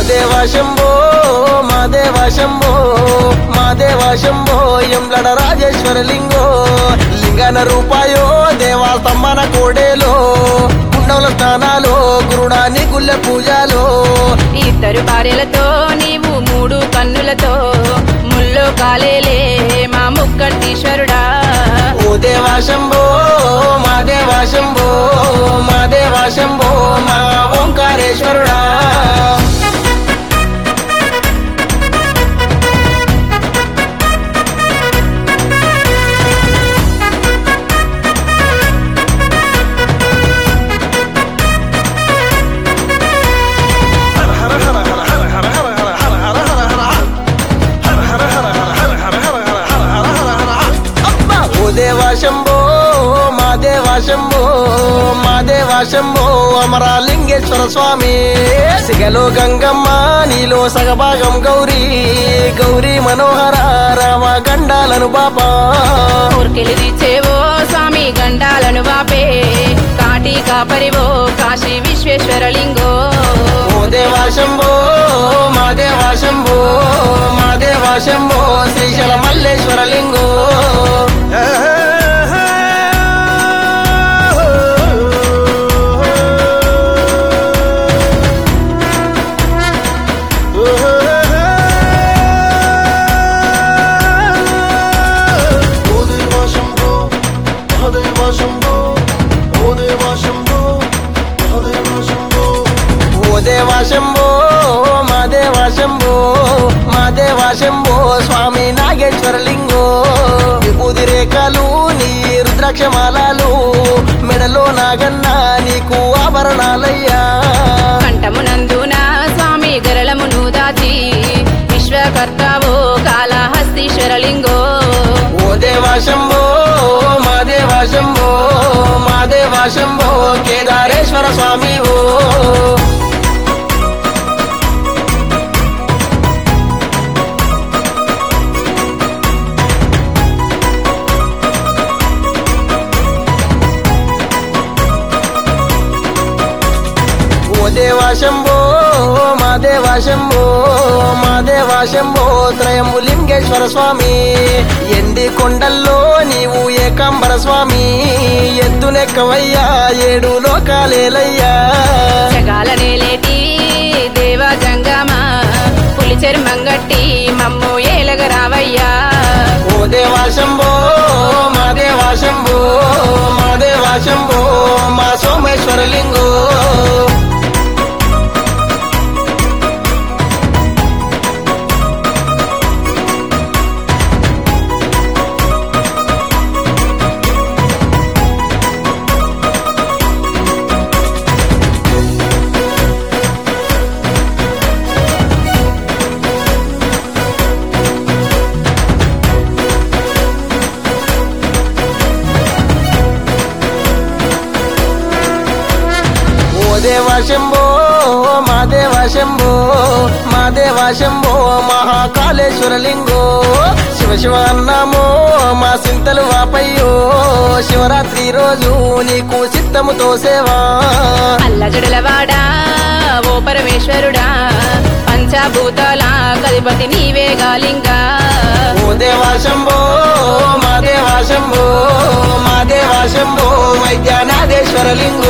దేవా శంభో మా దేవా శంభో మా దేవా శంభో ఎంలడ రాజేశ్వర లింగో లింగన రూపాయో దేవా స్తంభన కోడేలో గుండవుల స్నానాలు గురుడాని గుళ్ళ పూజలో ఇద్దరు భార్యలతో నీవు మూడు కన్నులతో ముల్లో కాలేలే మా ముక్కంటీశ్వరుడా ఓ దేవా శంభో మా దేవా శంభో మా దేవా శంభో మా ఓంకారేశ్వరుడా దేవా శంభో మా దేవా శంభో మా దేవా శంభో అమరాలింగేశ్వర స్వామి సిగలో గంగమ్మ నీలో సగభాగం గౌరీ గౌరీ మనోహర రామ గండాలను బాపా ఊర్కెలి తీర్చేవో స్వామి గండాలను వాపే కాటి కాపరివో కాశీ విశ్వేశ్వర లింగో ఓ దేవా శంభో మా దేవా శంభో మా దేవా శంభో శ్రీశైల మల్లేశ్వర లింగో దేవా శంభో మా దేవా శంభో మా దేవా శంభో స్వామి నాగేశ్వర లింగో విభూది రేఖలు నీ రుద్రాక్షమాలాలు మెడలో నాగన్న నీకు ఆభరణాలయ్యా కంఠమునందున స్వామి గరళమును దాచి విశ్వకర్తావో కాళహస్తీశ్వర లింగో ఓ దేవా శంభో మా దేవా శంభో మా దేవా శంభో కేదారేశ్వర స్వామి ఓ దేవా శంభో మా దేవా శంభో మా దేవా శంభో త్రయంబులింగేశ్వర స్వామి ఎండి కొండల్లో నీవు ఏకాంబర స్వామి ఎత్తునెక్కవయ్యా ఏడు లోకాలేలయ్యా జగాల నేలేటి దేవా జంగమ పులి చర్మంగట్టి మమ్ము ఏలగరావయ్యా ఓ దేవా శంభో మా దేవా శంభో మా దేవా శంభో మా సోమేశ్వర లింగో దేవా శంభో మా దేవా శంభో మా దేవా శంభో మహాకాళేశ్వర లింగో శివ శివ అన్నామో మా సింతలు వాపయ్యో శివరాత్రి రోజు నీకు చిత్తముతో సేవా అల్లజడలవాడా ఓ పరమేశ్వరుడా పంచభూతాల గదిపతి నీవేగా లింగా ఓ దేవా శంభో మా దేవా శంభో మా దేవా శంభో వైద్యనాథేశ్వర లింగో